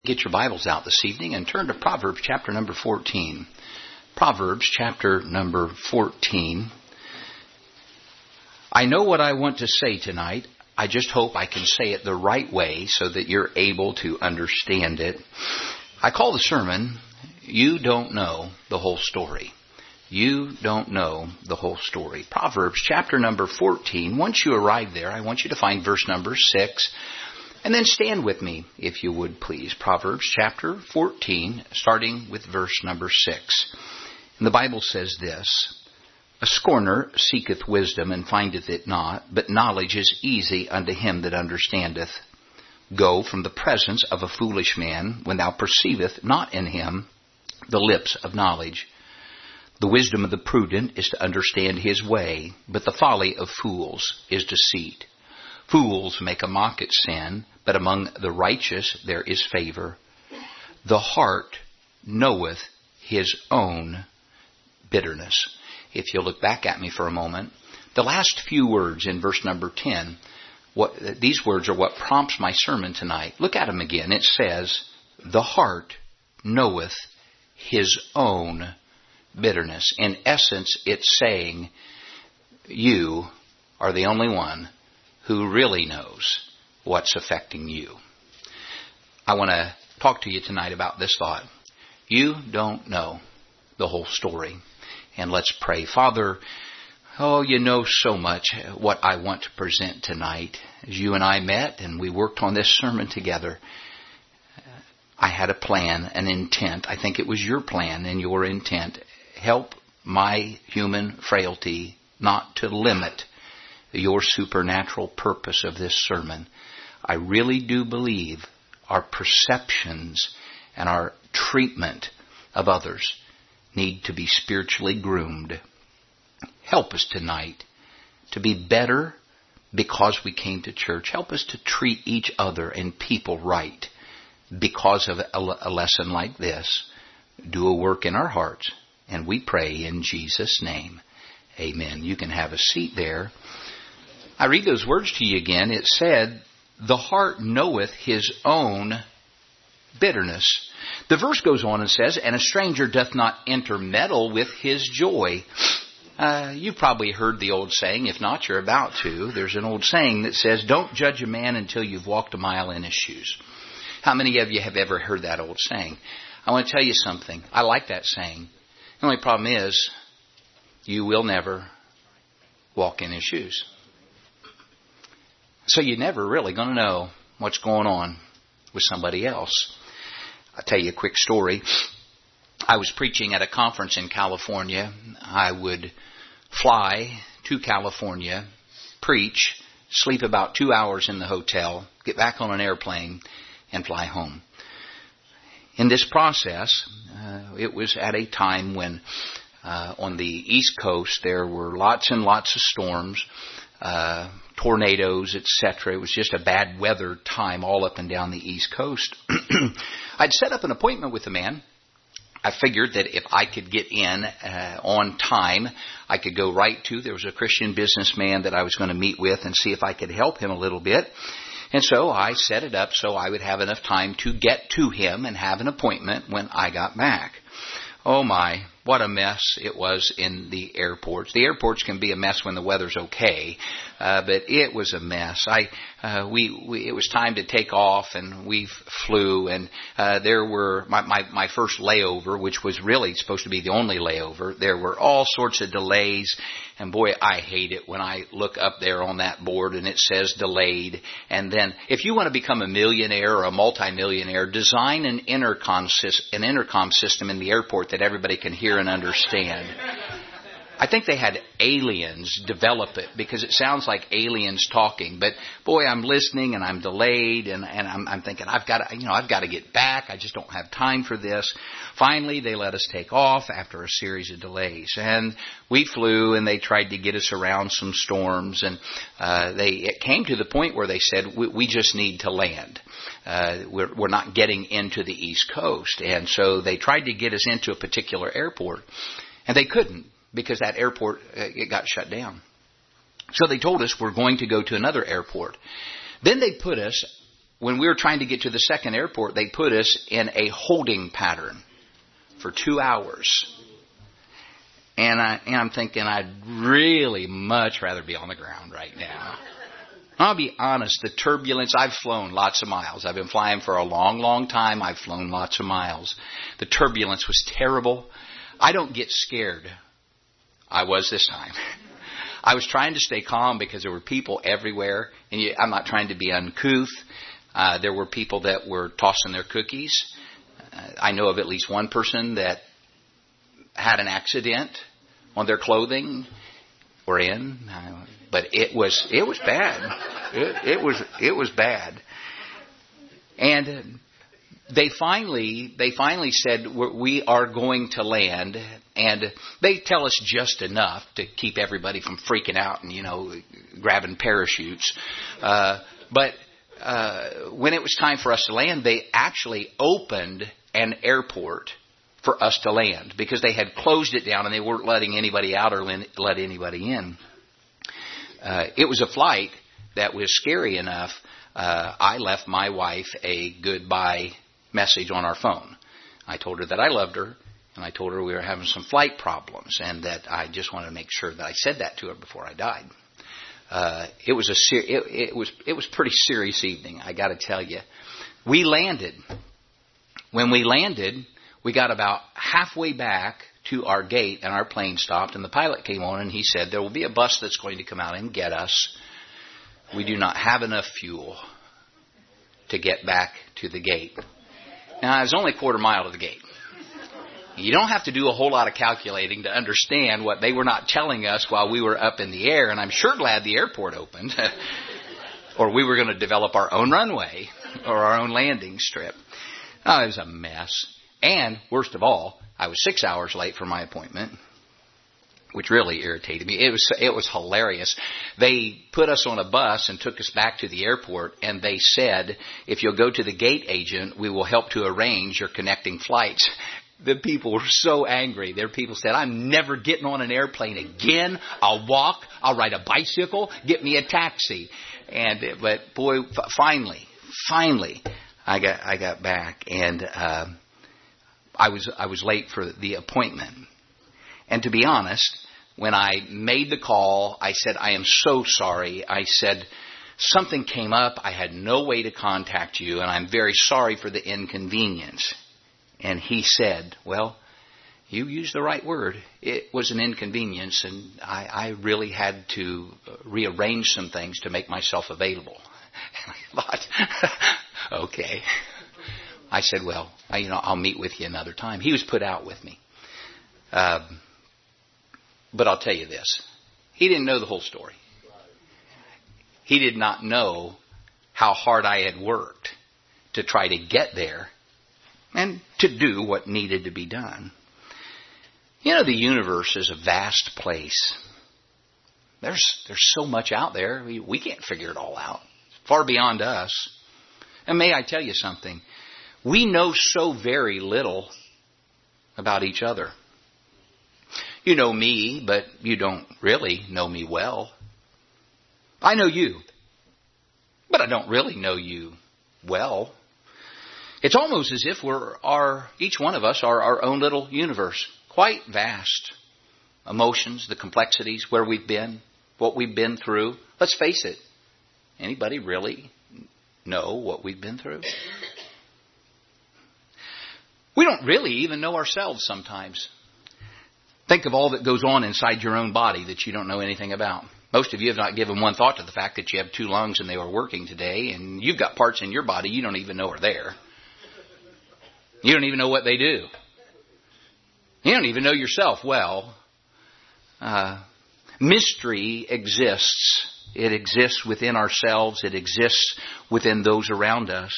Get your Bibles out this evening and turn to Proverbs chapter number 14. Proverbs chapter number 14. I know what I want to say tonight. I just hope I can say it the right way so that you're able to understand it. I call the sermon, You Don't Know the Whole Story. You don't know the whole story. Proverbs chapter number 14. Once you arrive there, I want you to find verse number 6. And then stand with me, if you would please. Proverbs chapter 14, starting with verse number 6. And the Bible says this, A scorner seeketh wisdom, and findeth it not, but knowledge is easy unto him that understandeth. Go from the presence of a foolish man, when thou perceiveth not in him the lips of knowledge. The wisdom of the prudent is to understand his way, but the folly of fools is deceit. Fools make a mock at sin, but among the righteous there is favor. The heart knoweth his own bitterness. If you'll look back at me for a moment, the last few words in verse number 10, these words are what prompts my sermon tonight. Look at them again. It says, the heart knoweth his own bitterness. In essence, it's saying, you are the only one who really knows what's affecting you. I want to talk to you tonight about this thought. You don't know the whole story. And let's pray. Father, you know so much what I want to present tonight. As you and I met and we worked on this sermon together, I had a plan, an intent. I think it was your plan and your intent. Help my human frailty not to limit your supernatural purpose of this sermon. I really do believe our perceptions and our treatment of others need to be spiritually groomed. Help us tonight to be better because we came to church. Help us to treat each other and people right because of a lesson like this. Do a work in our hearts, and we pray in Jesus' name. Amen. You can have a seat there. I read those words to you again. It said, the heart knoweth his own bitterness. The verse goes on and says, and a stranger doth not intermeddle with his joy. You've probably heard the old saying. If not, you're about to. There's an old saying that says, don't judge a man until you've walked a mile in his shoes. How many of you have ever heard that old saying? I want to tell you something. I like that saying. The only problem is, you will never walk in his shoes. So you're never really going to know what's going on with somebody else. I'll tell you a quick story. I was preaching at a conference in California. I would fly to California, preach, sleep about 2 hours in the hotel, get back on an airplane, and fly home. In this process, it was at a time when on the East Coast there were lots and lots of storms, tornadoes, etc. It was just a bad weather time all up and down the East Coast. I'd set up an appointment with a man. I figured that if I could get in on time, I could go right to. There was a Christian businessman that I was going to meet with and see if I could help him a little bit. And so I set it up so I would have enough time to get to him and have an appointment when I got back. Oh my, what a mess it was in the airports. The airports can be a mess when the weather's okay, but it was a mess. It was time to take off, and we flew, and there were my first layover, which was really supposed to be the only layover. There were all sorts of delays, and boy, I hate it when I look up there on that board and it says delayed. And then, if you want to become a millionaire or a multimillionaire, design an intercom system in the airport that everybody can hear and understand. I think they had aliens develop it because it sounds like aliens talking. But boy, I'm listening and I'm delayed and I'm thinking I've got to get back. I just don't have time for this. Finally, they let us take off after a series of delays, and we flew. And they tried to get us around some storms, and it came to the point where they said we just need to land. We're not getting into the East Coast, and so they tried to get us into a particular airport, and they couldn't. Because that airport, it got shut down. So they told us we're going to go to another airport. Then they put us when we were trying to get to the second airport, they put us in a holding pattern for 2 hours. And I'm thinking I'd really much rather be on the ground right now. I'll be honest, the turbulence, I've flown lots of miles. I've been flying for a long, long time. I've flown lots of miles. The turbulence was terrible. I don't get scared. I was this time. I was trying to stay calm because there were people everywhere. And I'm not trying to be uncouth. There were people that were tossing their cookies. I know of at least one person that had an accident on their clothing or in, but it was bad. It was bad. And they finally said, we are going to land, and they tell us just enough to keep everybody from freaking out and grabbing parachutes. But when it was time for us to land, they actually opened an airport for us to land because they had closed it down and they weren't letting anybody out or let anybody in. It was a flight that was scary enough. I left my wife a goodbye message on our phone. I told her that I loved her, and I told her we were having some flight problems and that I just wanted to make sure that I said that to her before I died. It was pretty serious evening, I got to tell you. We landed. When we landed, we got about halfway back to our gate and our plane stopped and the pilot came on and he said, there will be a bus that's going to come out and get us. We do not have enough fuel to get back to the gate. Now, I was only a quarter mile to the gate. You don't have to do a whole lot of calculating to understand what they were not telling us while we were up in the air. And I'm sure glad the airport opened or we were going to develop our own runway or our own landing strip. Oh, it was a mess. And worst of all, I was 6 hours late for my appointment, which really irritated me. It was hilarious. They put us on a bus and took us back to the airport, and they said, if you'll go to the gate agent, we will help to arrange your connecting flights. The people were so angry. Their people said, I'm never getting on an airplane again. I'll walk. I'll ride a bicycle. Get me a taxi. But boy, finally, I got back, and I was late for the appointment. And to be honest, when I made the call, I said, I am so sorry. I said, something came up. I had no way to contact you, and I'm very sorry for the inconvenience. And he said, well, you used the right word. It was an inconvenience, and I really had to rearrange some things to make myself available. And I thought, okay. I said, well, I'll meet with you another time. He was put out with me. But I'll tell you this. He didn't know the whole story. He did not know how hard I had worked to try to get there and to do what needed to be done. The universe is a vast place. There's so much out there. We can't figure it all out. Far beyond us. And may I tell you something? We know so very little about each other. You know me, but you don't really know me well. I know you, but I don't really know you well. It's almost as if each one of us are our own little universe, quite vast. Emotions, the complexities, where we've been, what we've been through. Let's face it, anybody really know what we've been through? We don't really even know ourselves sometimes. Think of all that goes on inside your own body that you don't know anything about. Most of you have not given one thought to the fact that you have 2 lungs and they were working today, and you've got parts in your body you don't even know are there. You don't even know what they do. You don't even know yourself well. Mystery exists. It exists within ourselves. It exists within those around us.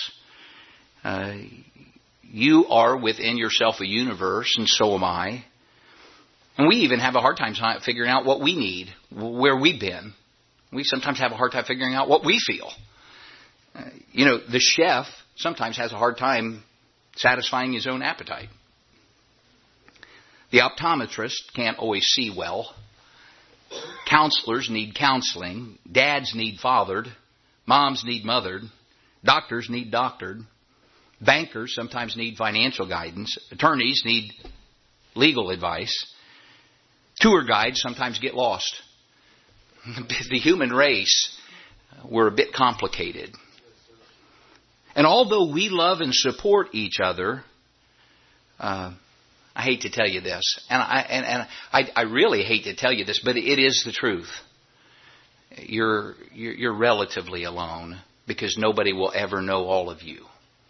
You are within yourself a universe, and so am I. And we even have a hard time figuring out what we need, where we've been. We sometimes have a hard time figuring out what we feel. The chef sometimes has a hard time satisfying his own appetite. The optometrist can't always see well. Counselors need counseling. Dads need fathered. Moms need mothered. Doctors need doctored. Bankers sometimes need financial guidance. Attorneys need legal advice. Tour guides sometimes get lost. The human race, we're a bit complicated. And although we love and support each other, I hate to tell you this, and I really hate to tell you this, but it is the truth. You're relatively alone because nobody will ever know all of you,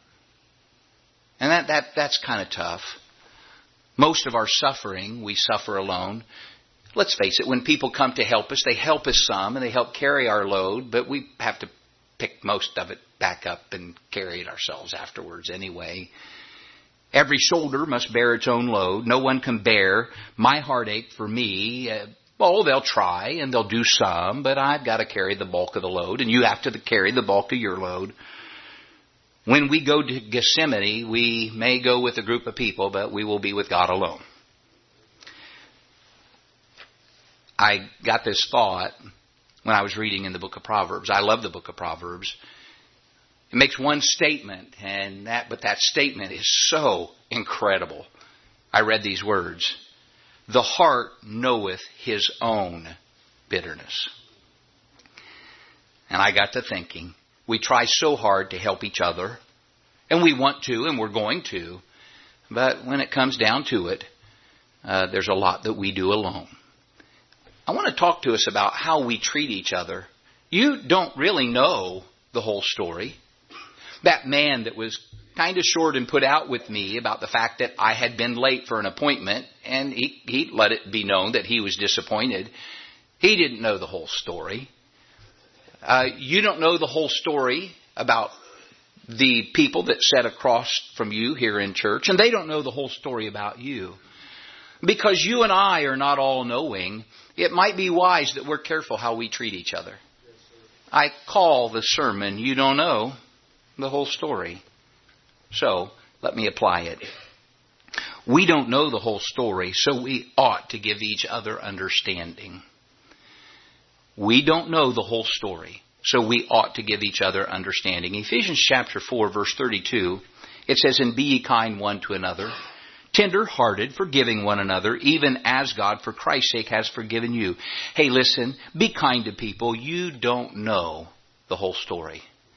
and that's kind of tough. Most of our suffering, we suffer alone. Let's face it, when people come to help us, they help us some and they help carry our load, but we have to pick most of it back up and carry it ourselves afterwards anyway. Every shoulder must bear its own load. No one can bear my heartache for me. Well, they'll try and they'll do some, but I've got to carry the bulk of the load, and you have to carry the bulk of your load. When we go to Gethsemane, we may go with a group of people, but we will be with God alone. I got this thought when I was reading in the book of Proverbs. I love the book of Proverbs. It makes one statement, but that statement is so incredible. I read these words. The heart knoweth his own bitterness. And I got to thinking, we try so hard to help each other, and we want to, and we're going to, but when it comes down to it, there's a lot that we do alone. I want to talk to us about how we treat each other. You don't really know the whole story. That man that was kind of short and put out with me about the fact that I had been late for an appointment, and he let it be known that he was disappointed. He didn't know the whole story. You don't know the whole story about the people that sat across from you here in church, and they don't know the whole story about you. Because you and I are not all knowing, it might be wise that we're careful how we treat each other. I call the sermon, You Don't Know the Whole Story. So, let me apply it. We don't know the whole story, so we ought to give each other understanding. We don't know the whole story, so we ought to give each other understanding. Ephesians chapter 4, verse 32, it says, And be ye kind one to another, tender-hearted, forgiving one another, even as God for Christ's sake has forgiven you. Hey, listen, be kind to people. You don't know the whole story.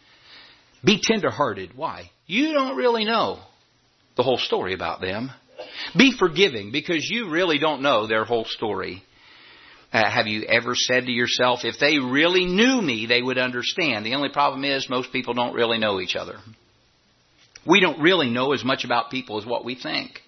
Be tender-hearted. Why? You don't really know the whole story about them. Be forgiving because you really don't know their whole story. Have you ever said to yourself, if they really knew me, they would understand? The only problem is most people don't really know each other. We don't really know as much about people as what we think.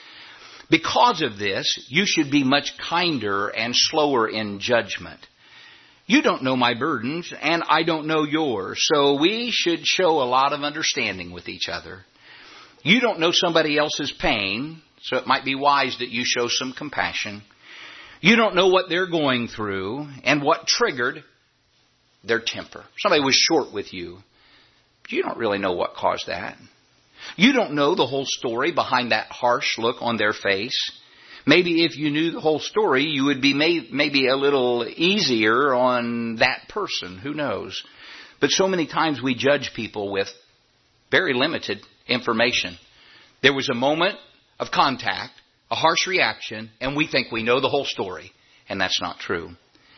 Because of this, you should be much kinder and slower in judgment. You don't know my burdens, and I don't know yours, so we should show a lot of understanding with each other. You don't know somebody else's pain, so it might be wise that you show some compassion. You don't know what they're going through and what triggered their temper. Somebody was short with you. You don't really know what caused that. You don't know the whole story behind that harsh look on their face. Maybe if you knew the whole story, you would be maybe a little easier on that person. Who knows? But so many times we judge people with very limited information. There was a moment of contact, a harsh reaction, and we think we know the whole story. And that's not true.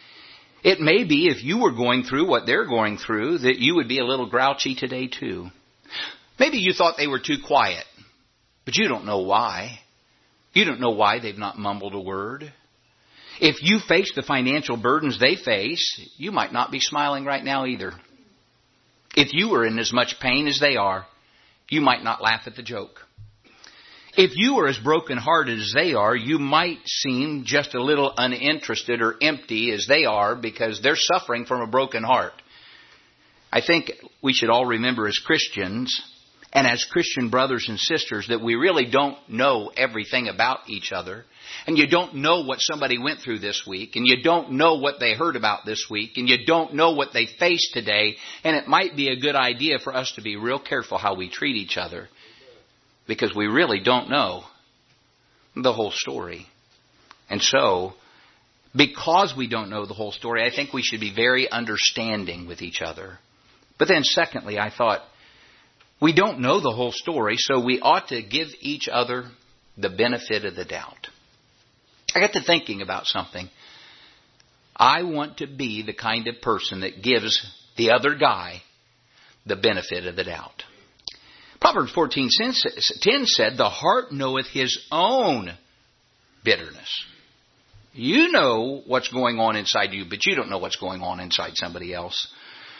It may be if you were going through what they're going through that you would be a little grouchy today too. Maybe you thought they were too quiet, but you don't know why. You don't know why they've not mumbled a word. If you face the financial burdens they face, you might not be smiling right now either. If you are in as much pain as they are, you might not laugh at the joke. If you are as brokenhearted as they are, you might seem just a little uninterested or empty as they are because they're suffering from a broken heart. I think we should all remember as Christians and as Christian brothers and sisters that we really don't know everything about each other. And you don't know what somebody went through this week. And you don't know what they heard about this week. And you don't know what they faced today. And it might be a good idea for us to be real careful how we treat each other. Because we really don't know the whole story. And so, because we don't know the whole story, I think we should be very understanding with each other. But then secondly, I thought, We don't know the whole story, so we ought to give each other the benefit of the doubt. I got to thinking about something. I want to be the kind of person that gives the other guy the benefit of the doubt. Proverbs 14:10 said, the heart knoweth his own bitterness. You know what's going on inside you, but you don't know what's going on inside somebody else.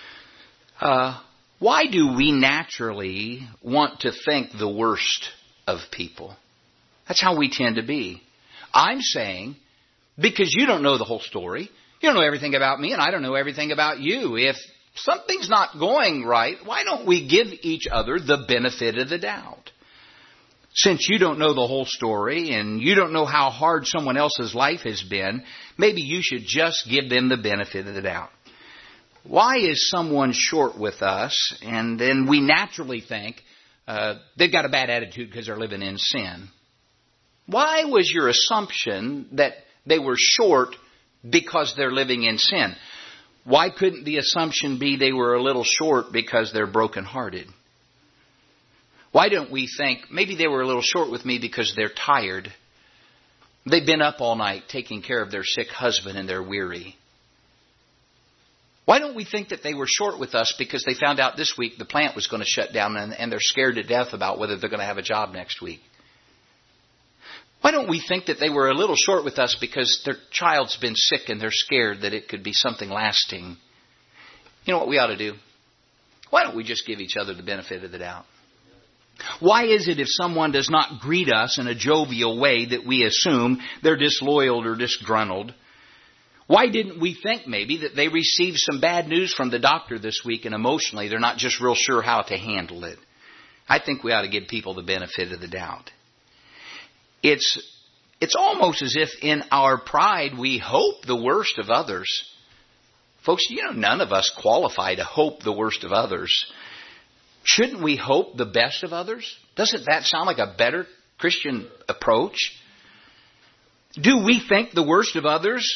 Why do we naturally want to think the worst of people? That's how we tend to be. I'm saying, because you don't know the whole story, you don't know everything about me, and I don't know everything about you. If something's not going right, why don't we give each other the benefit of the doubt? Since you don't know the whole story, and you don't know how hard someone else's life has been, maybe you should just give them the benefit of the doubt. Why is someone short with us, and then we naturally think they've got a bad attitude because they're living in sin? Why was your assumption that they were short because they're living in sin? Why couldn't the assumption be they were a little short because they're brokenhearted? Why don't we think maybe they were a little short with me because they're tired? They've been up all night taking care of their sick husband and they're weary. Why don't we think that they were short with us because they found out this week the plant was going to shut down and they're scared to death about whether they're going to have a job next week? Why don't we think that they were a little short with us because their child's been sick and they're scared that it could be something lasting? You know what we ought to do? Why don't we just give each other the benefit of the doubt? Why is it if someone does not greet us in a jovial way that we assume they're disloyal or disgruntled? Why didn't we think maybe that they received some bad news from the doctor this week and emotionally they're not just real sure how to handle it? I think we ought to give people the benefit of the doubt. It's almost as if in our pride we hope the worst of others. Folks, you know, none of us qualify to hope the worst of others. Shouldn't we hope the best of others? Doesn't that sound like a better Christian approach? Do we think the worst of others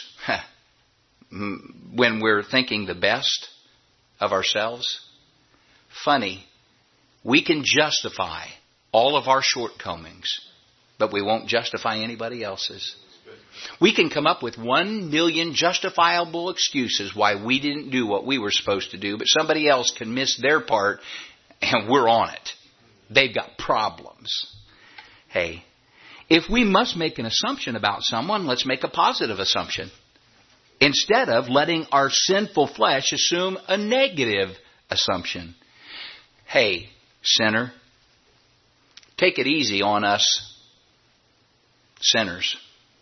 when we're thinking the best of ourselves? Funny, we can justify all of our shortcomings, but we won't justify anybody else's. We can come up with 1 million justifiable excuses why we didn't do what we were supposed to do, but somebody else can miss their part and we're on it. They've got problems. Hey, if we must make an assumption about someone, let's make a positive assumption. Instead of letting our sinful flesh assume a negative assumption. Hey, sinner, take it easy on us sinners.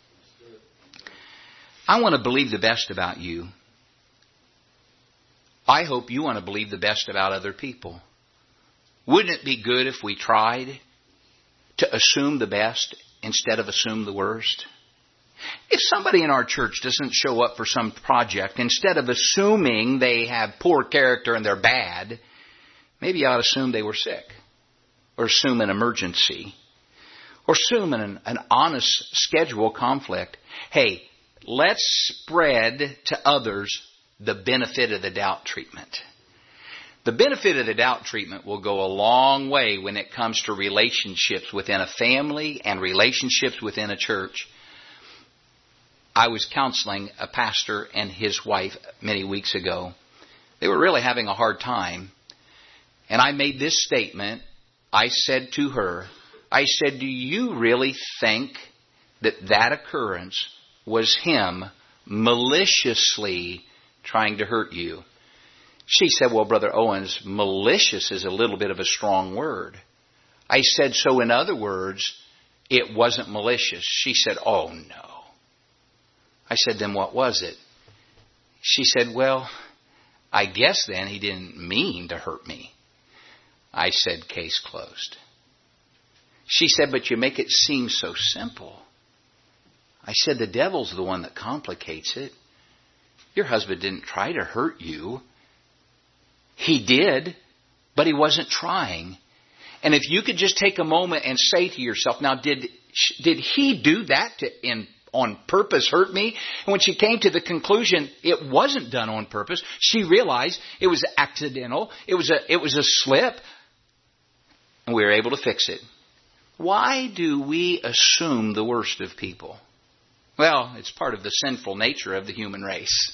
I want to believe the best about you. I hope you want to believe the best about other people. Wouldn't it be good if we tried to assume the best instead of assume the worst? If somebody in our church doesn't show up for some project, instead of assuming they have poor character and they're bad, maybe you ought to assume they were sick, or assume an emergency, or assume an honest schedule conflict. Hey, let's spread to others the benefit of the doubt treatment. The benefit of the doubt treatment will go a long way when it comes to relationships within a family and relationships within a church. I was counseling a pastor and his wife many weeks ago. They were really having a hard time. And I made this statement. I said to her, I said, do you really think that occurrence was him maliciously trying to hurt you? She said, well, Brother Owens, malicious is a little bit of a strong word. I said, so in other words, it wasn't malicious. She said, oh, no. I said, then what was it? She said, well, I guess then he didn't mean to hurt me. I said, case closed. She said, but you make it seem so simple. I said, the devil's the one that complicates it. Your husband didn't try to hurt you. He did, but he wasn't trying. And if you could just take a moment and say to yourself, now did he do that on purpose hurt me? And when she came to the conclusion it wasn't done on purpose, she realized it was accidental. It was a slip. and we were able to fix it. Why do we assume the worst of people? Well, it's part of the sinful nature of the human race.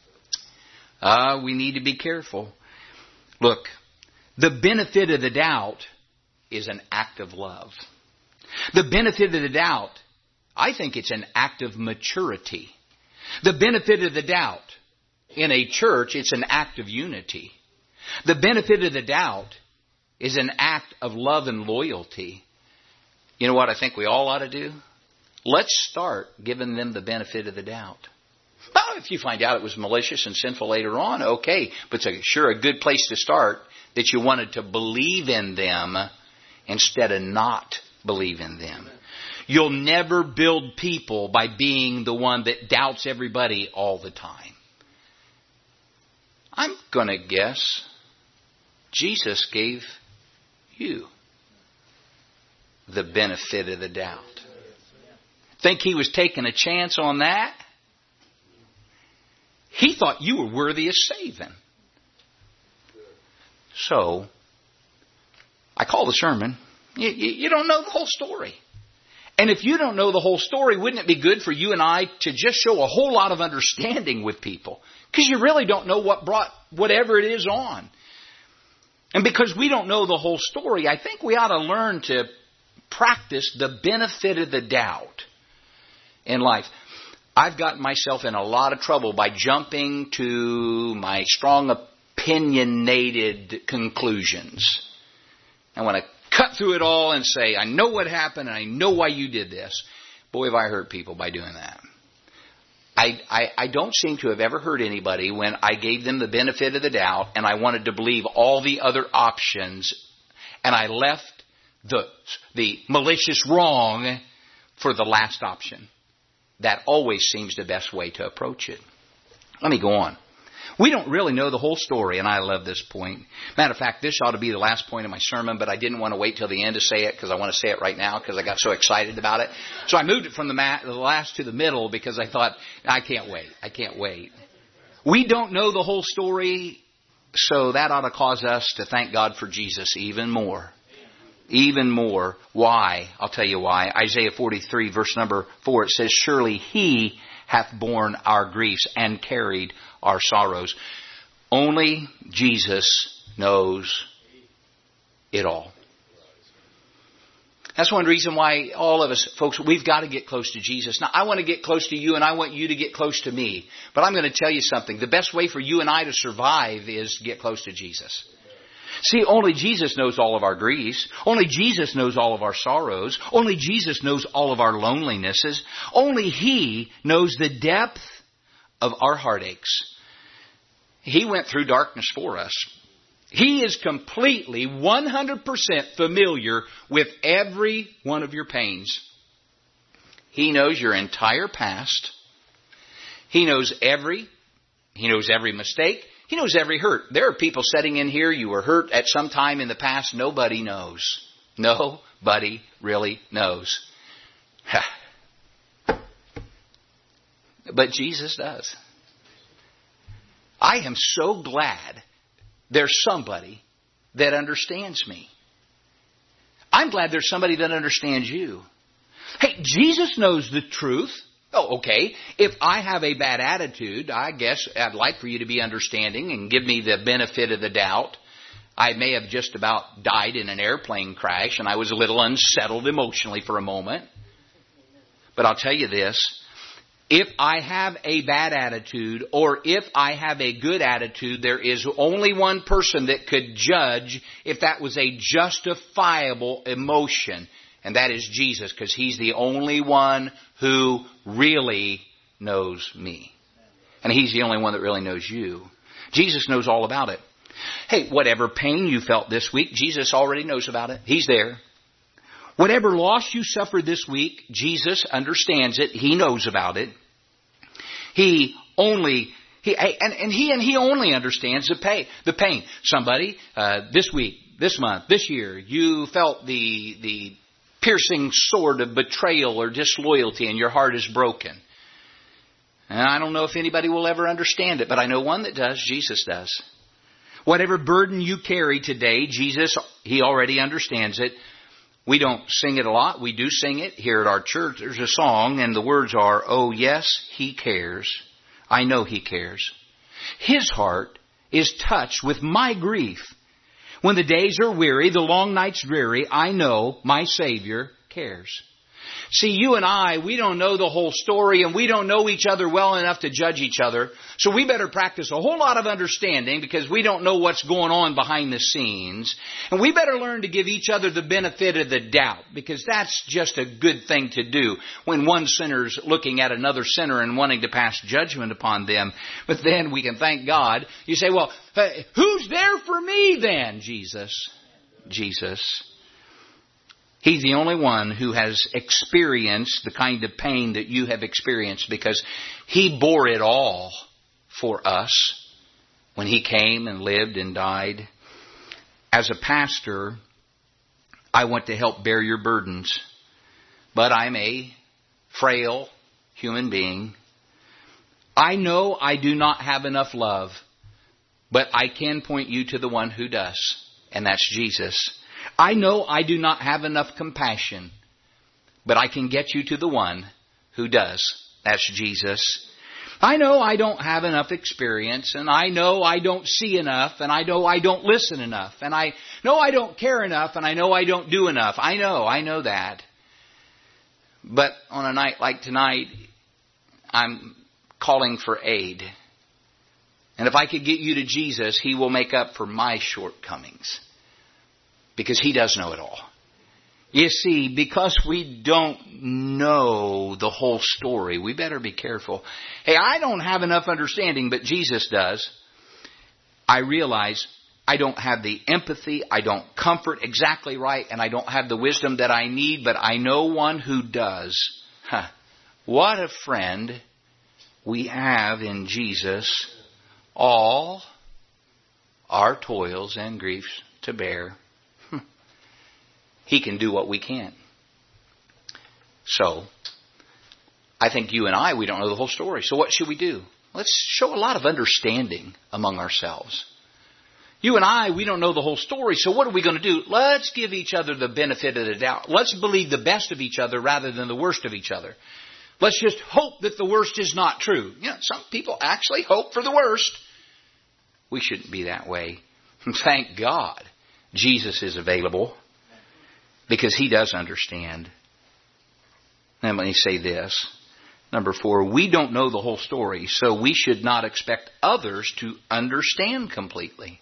We need to be careful. Look, the benefit of the doubt is an act of love. The benefit of the doubt, I think it's an act of maturity. The benefit of the doubt, in a church, it's an act of unity. The benefit of the doubt is an act of love and loyalty. You know what I think we all ought to do? Let's start giving them the benefit of the doubt. Well, if you find out it was malicious and sinful later on, okay. But it's sure a good place to start that you wanted to believe in them instead of not believe in them. You'll never build people by being the one that doubts everybody all the time. I'm going to guess Jesus gave you the benefit of the doubt. Think He was taking a chance on that? He thought you were worthy of saving. So, I call the sermon, you don't know the whole story. And if you don't know the whole story, wouldn't it be good for you and I to just show a whole lot of understanding with people? Because you really don't know what brought whatever it is on. And because we don't know the whole story, I think we ought to learn to practice the benefit of the doubt in life. I've gotten myself in a lot of trouble by jumping to my strong opinionated conclusions. I want to cut through it all and say, I know what happened and I know why you did this. Boy, have I hurt people by doing that. I don't seem to have ever hurt anybody when I gave them the benefit of the doubt and I wanted to believe all the other options and I left the malicious wrong for the last option. That always seems the best way to approach it. Let me go on. We don't really know the whole story, and I love this point. Matter of fact, this ought to be the last point of my sermon, but I didn't want to wait till the end to say it because I want to say it right now because I got so excited about it. So I moved it from the last to the middle because I thought, I can't wait. We don't know the whole story, so that ought to cause us to thank God for Jesus even more. Even more. Why? I'll tell you why. Isaiah 43 verse number 4, it says, surely He hath borne our griefs and carried our sorrows. Only Jesus knows it all. That's one reason why all of us, folks, we've got to get close to Jesus. Now, I want to get close to you and I want you to get close to me. But I'm going to tell you something. The best way for you and I to survive is to get close to Jesus. See, only Jesus knows all of our griefs. Only Jesus knows all of our sorrows. Only Jesus knows all of our lonelinesses. Only He knows the depth of our heartaches. He went through darkness for us. He is completely 100% familiar with every one of your pains. He knows your entire past. He knows every mistake. He knows every hurt. There are people sitting in here, you were hurt at some time in the past. Nobody knows. Nobody really knows. But Jesus does. I am so glad there's somebody that understands me. I'm glad there's somebody that understands you. Hey, Jesus knows the truth. Oh, okay. If I have a bad attitude, I guess I'd like for you to be understanding and give me the benefit of the doubt. I may have just about died in an airplane crash and I was a little unsettled emotionally for a moment. But I'll tell you this. If I have a bad attitude or if I have a good attitude, there is only one person that could judge if that was a justifiable emotion. And that is Jesus, because He's the only one who really knows me. And He's the only one that really knows you. Jesus knows all about it. Hey, whatever pain you felt this week, Jesus already knows about it. He's there. Whatever loss you suffered this week, Jesus understands it. He knows about it. He only understands the pain. Somebody this week, this month, this year, you felt the piercing sword of betrayal or disloyalty and your heart is broken. And I don't know if anybody will ever understand it, but I know one that does. Jesus does. Whatever burden you carry today, Jesus, He already understands it. We don't sing it a lot. We do sing it here at our church. There's a song, and the words are, "Oh yes, He cares. I know He cares. His heart is touched with my grief. When the days are weary, the long nights dreary, I know my Savior cares." See, you and I, we don't know the whole story, and we don't know each other well enough to judge each other. So we better practice a whole lot of understanding, because we don't know what's going on behind the scenes. And we better learn to give each other the benefit of the doubt, because that's just a good thing to do when one sinner's looking at another sinner and wanting to pass judgment upon them. But then we can thank God. You say, well, hey, who's there for me then? Jesus. He's the only one who has experienced the kind of pain that you have experienced, because He bore it all for us when He came and lived and died. As a pastor, I want to help bear your burdens, but I'm a frail human being. I know I do not have enough love, but I can point you to the one who does, and that's Jesus. I know I do not have enough compassion, but I can get you to the one who does. That's Jesus. I know I don't have enough experience, and I know I don't see enough, and I know I don't listen enough, and I know I don't care enough, and I know I don't do enough. I know that. But on a night like tonight, I'm calling for aid. And if I could get you to Jesus, He will make up for my shortcomings, because He does know it all. You see, because we don't know the whole story, we better be careful. Hey, I don't have enough understanding, but Jesus does. I realize I don't have the empathy, I don't comfort exactly right, and I don't have the wisdom that I need, but I know one who does. What a friend we have in Jesus. All our toils and griefs to bear. He can do what we can't. So, I think you and I, we don't know the whole story. So what should we do? Let's show a lot of understanding among ourselves. You and I, we don't know the whole story. So what are we going to do? Let's give each other the benefit of the doubt. Let's believe the best of each other rather than the worst of each other. Let's just hope that the worst is not true. You know, some people actually hope for the worst. We shouldn't be that way. Thank God Jesus is available, because He does understand. And let me say this. Number 4, we don't know the whole story, so we should not expect others to understand completely.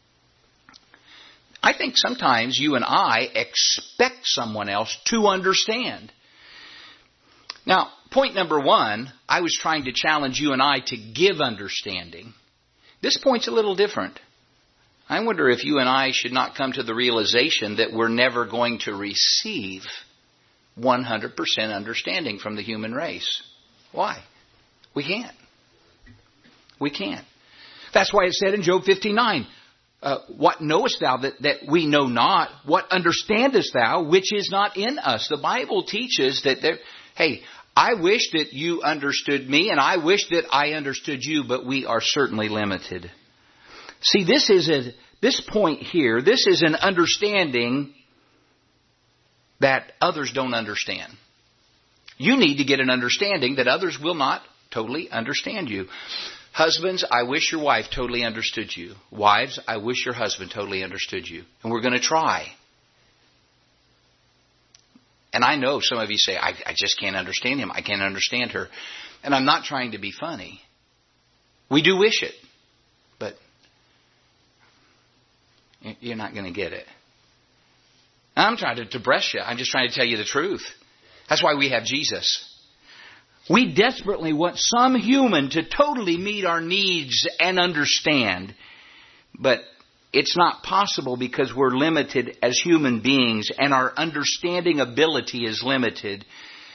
I think sometimes you and I expect someone else to understand. Now, point number 1, I was trying to challenge you and I to give understanding. This point's a little different. I wonder if you and I should not come to the realization that we're never going to receive 100% understanding from the human race. Why? We can't. We can't. That's why it said in Job 59, what knowest thou that we know not? What understandest thou which is not in us? The Bible teaches that I wish that you understood me, and I wish that I understood you, but we are certainly limited. See, this point here, this is an understanding that others don't understand. You need to get an understanding that others will not totally understand you. Husbands, I wish your wife totally understood you. Wives, I wish your husband totally understood you. And we're going to try. And I know some of you say, I just can't understand him. I can't understand her. And I'm not trying to be funny. We do wish it. But you're not going to get it. I'm trying to depress you. I'm just trying to tell you the truth. That's why we have Jesus. We desperately want some human to totally meet our needs and understand. But it's not possible, because we're limited as human beings and our understanding ability is limited.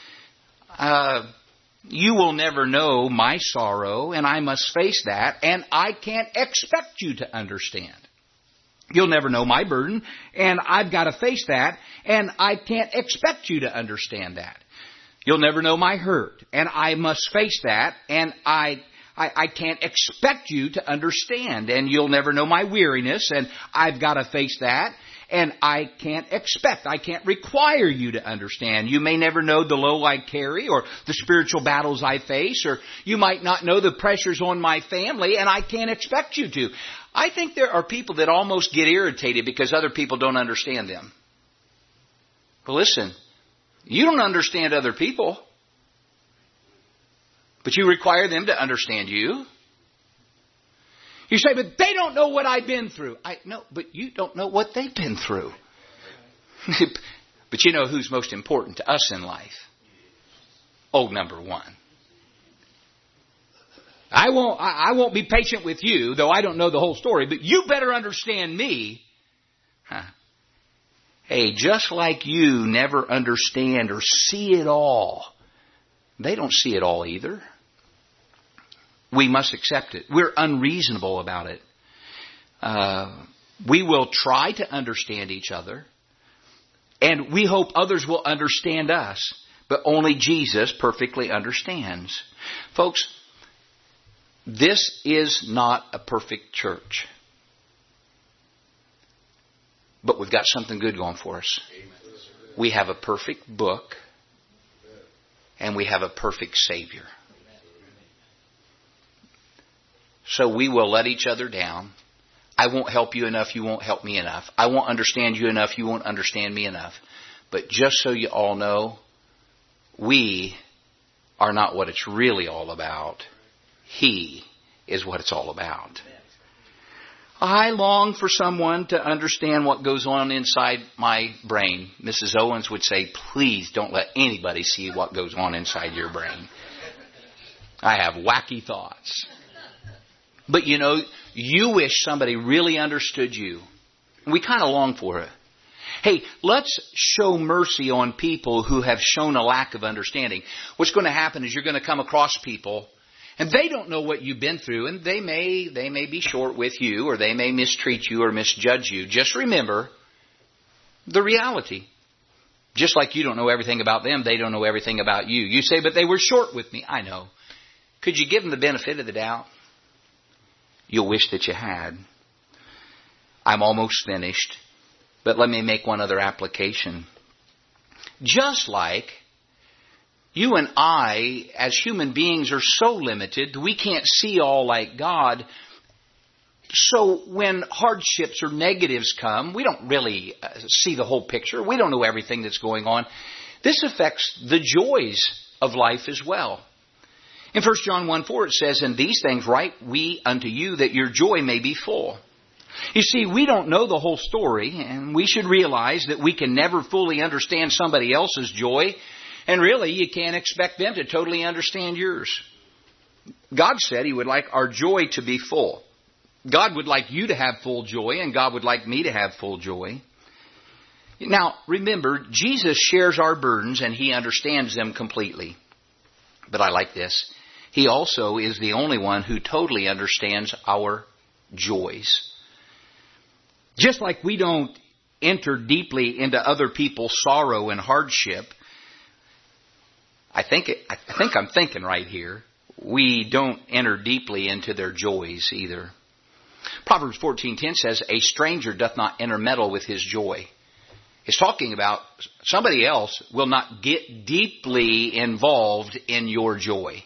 You will never know my sorrow, and I must face that, and I can't expect you to understand. You'll never know my burden, and I've got to face that, and I can't expect you to understand that. You'll never know my hurt, and I must face that, and I can't expect you to understand. And you'll never know my weariness, and I've got to face that, And I can't require you to understand. You may never know the low I carry or the spiritual battles I face, or you might not know the pressures on my family, and I can't expect you to. I think there are people that almost get irritated because other people don't understand them. Well, listen, you don't understand other people, but you require them to understand you. You say, but they don't know what I've been through. I know, but you don't know what they've been through. But you know who's most important to us in life? Oh, number one. I won't be patient with you, though I don't know the whole story, but you better understand me. Hey, just like you never understand or see it all, they don't see it all either. We must accept it. We're unreasonable about it. We will try to understand each other, and we hope others will understand us, but only Jesus perfectly understands. Folks, this is not a perfect church, but we've got something good going for us. We have a perfect book, and we have a perfect Savior. So we will let each other down. I won't help you enough. You won't help me enough. I won't understand you enough. You won't understand me enough. But just so you all know, we are not what it's really all about. He is what it's all about. I long for someone to understand what goes on inside my brain. Mrs. Owens would say, please don't let anybody see what goes on inside your brain. I have wacky thoughts. But you know, you wish somebody really understood you. We kind of long for it. Hey, let's show mercy on people who have shown a lack of understanding. What's going to happen is you're going to come across people, and they don't know what you've been through, and they may be short with you, or they may mistreat you or misjudge you. Just remember the reality. Just like you don't know everything about them, they don't know everything about you. You say, but they were short with me. I know. Could you give them the benefit of the doubt? You'll wish that you had. I'm almost finished. But let me make one other application. Just like you and I, as human beings, are so limited, we can't see all like God. So when hardships or negatives come, we don't really see the whole picture. We don't know everything that's going on. This affects the joys of life as well. In 1 John 1:4 it says, and these things write we unto you, that your joy may be full. You see, we don't know the whole story, and we should realize that we can never fully understand somebody else's joy, and really you can't expect them to totally understand yours. God said He would like our joy to be full. God would like you to have full joy, and God would like me to have full joy. Now, remember, Jesus shares our burdens, and He understands them completely. But I like this. He also is the only one who totally understands our joys. Just like we don't enter deeply into other people's sorrow and hardship, I think I'm thinking right here, we don't enter deeply into their joys either. Proverbs 14:10 says, a stranger doth not intermeddle with his joy. It's talking about somebody else will not get deeply involved in your joy.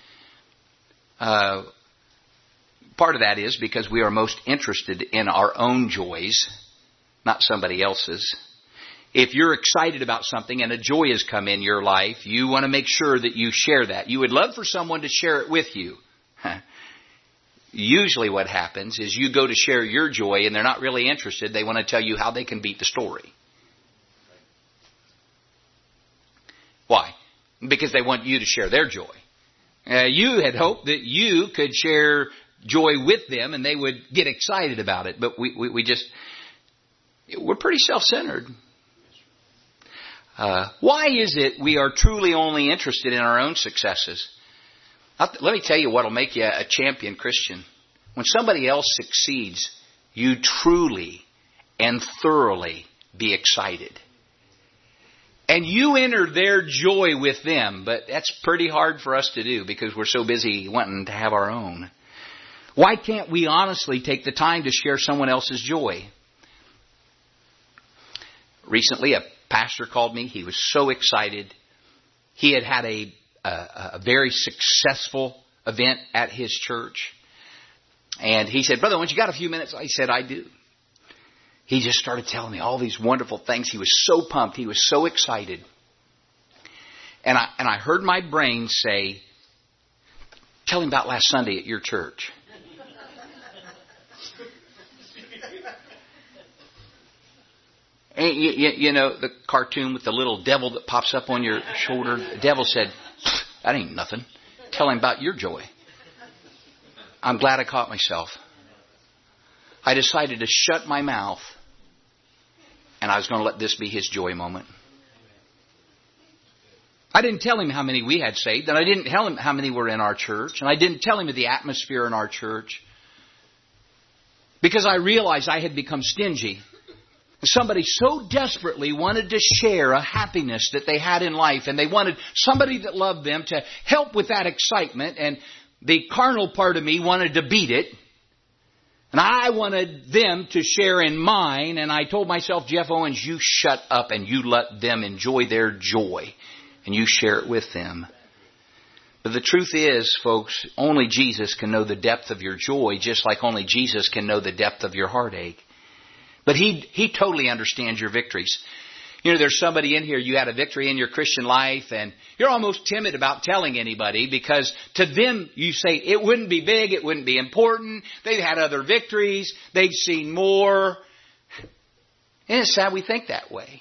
Part of that is because we are most interested in our own joys, not somebody else's. If you're excited about something and a joy has come in your life, you want to make sure that you share that. You would love for someone to share it with you. Usually what happens is you go to share your joy and they're not really interested. They want to tell you how they can beat the story. Why? Because they want you to share their joy. You had hoped that you could share joy with them and they would get excited about it. But we're pretty self-centered. Why is it we are truly only interested in our own successes? Let me tell you what will make you a champion Christian. When somebody else succeeds, you truly and thoroughly be excited. And you enter their joy with them, but that's pretty hard for us to do because we're so busy wanting to have our own. Why can't we honestly take the time to share someone else's joy? Recently, a pastor called me. He was so excited. He had had a very successful event at his church. And he said, "Brother, once you got a few minutes?" I said, "I do." He just started telling me all these wonderful things. He was so pumped. He was so excited. And I heard my brain say, "Tell him about last Sunday at your church." And you know, the cartoon with the little devil that pops up on your shoulder. The devil said, "That ain't nothing. Tell him about your joy." I'm glad I caught myself. I decided to shut my mouth, and I was going to let this be his joy moment. I didn't tell him how many we had saved, and I didn't tell him how many were in our church, and I didn't tell him of the atmosphere in our church, because I realized I had become stingy. Somebody so desperately wanted to share a happiness that they had in life, and they wanted somebody that loved them to help with that excitement, and the carnal part of me wanted to beat it, and I wanted them to share in mine, and I told myself, "Jeff Owens, you shut up and you let them enjoy their joy, and you share it with them." But the truth is, folks, only Jesus can know the depth of your joy, just like only Jesus can know the depth of your heartache. But He totally understands your victories. You know, there's somebody in here, you had a victory in your Christian life, and you're almost timid about telling anybody, because to them you say it wouldn't be big, it wouldn't be important. They've had other victories, they've seen more. And it's sad we think that way.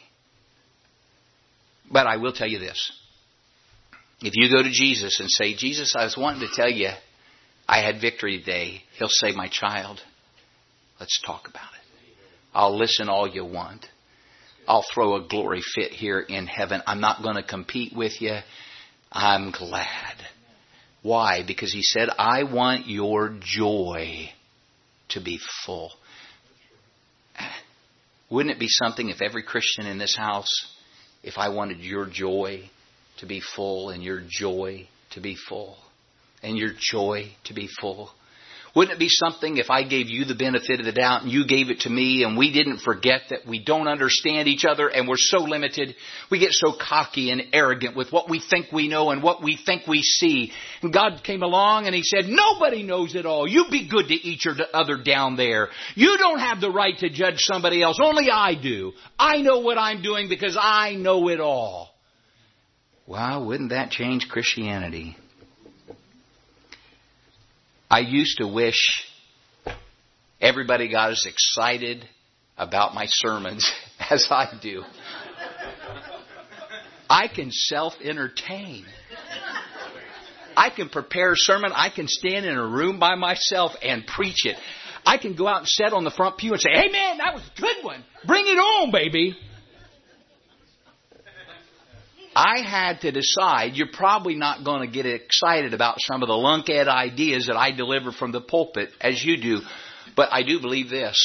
But I will tell you this. If you go to Jesus and say, "Jesus, I was wanting to tell you I had victory today," He'll say, "My child, let's talk about it. I'll listen all you want. I'll throw a glory fit here in heaven. I'm not going to compete with you. I'm glad." Why? Because He said, "I want your joy to be full." Wouldn't it be something if every Christian in this house, if I wanted your joy to be full, and your joy to be full, and your joy to be full? Wouldn't it be something if I gave you the benefit of the doubt and you gave it to me, and we didn't forget that we don't understand each other and we're so limited? We get so cocky and arrogant with what we think we know and what we think we see. And God came along and He said, "Nobody knows it all. You be good to each other down there. You don't have the right to judge somebody else. Only I do. I know what I'm doing because I know it all." Wow, wouldn't that change Christianity? I used to wish everybody got as excited about my sermons as I do. I can self-entertain. I can prepare a sermon. I can stand in a room by myself and preach it. I can go out and sit on the front pew and say, "Amen, that was a good one. Bring it on, baby." I had to decide, you're probably not going to get excited about some of the lunkhead ideas that I deliver from the pulpit as you do. But I do believe this.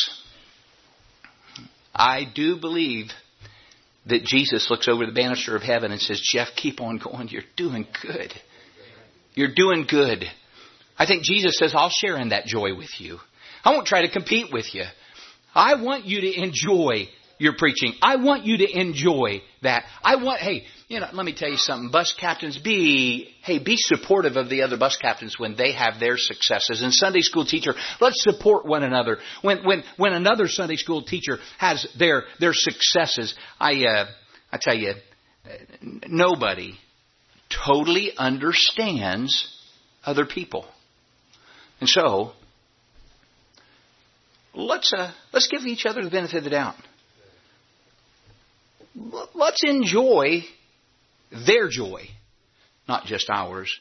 I do believe that Jesus looks over the banister of heaven and says, "Jeff, keep on going. You're doing good. You're doing good." I think Jesus says, "I'll share in that joy with you. I won't try to compete with you. I want you to enjoy your preaching. I want you to enjoy that. Let me tell you something. Bus captains, be supportive of the other bus captains when they have their successes. And Sunday school teacher, let's support one another. When another Sunday school teacher has their successes, I tell you, nobody totally understands other people. And so, let's give each other the benefit of the doubt. Let's enjoy their joy, not just ours.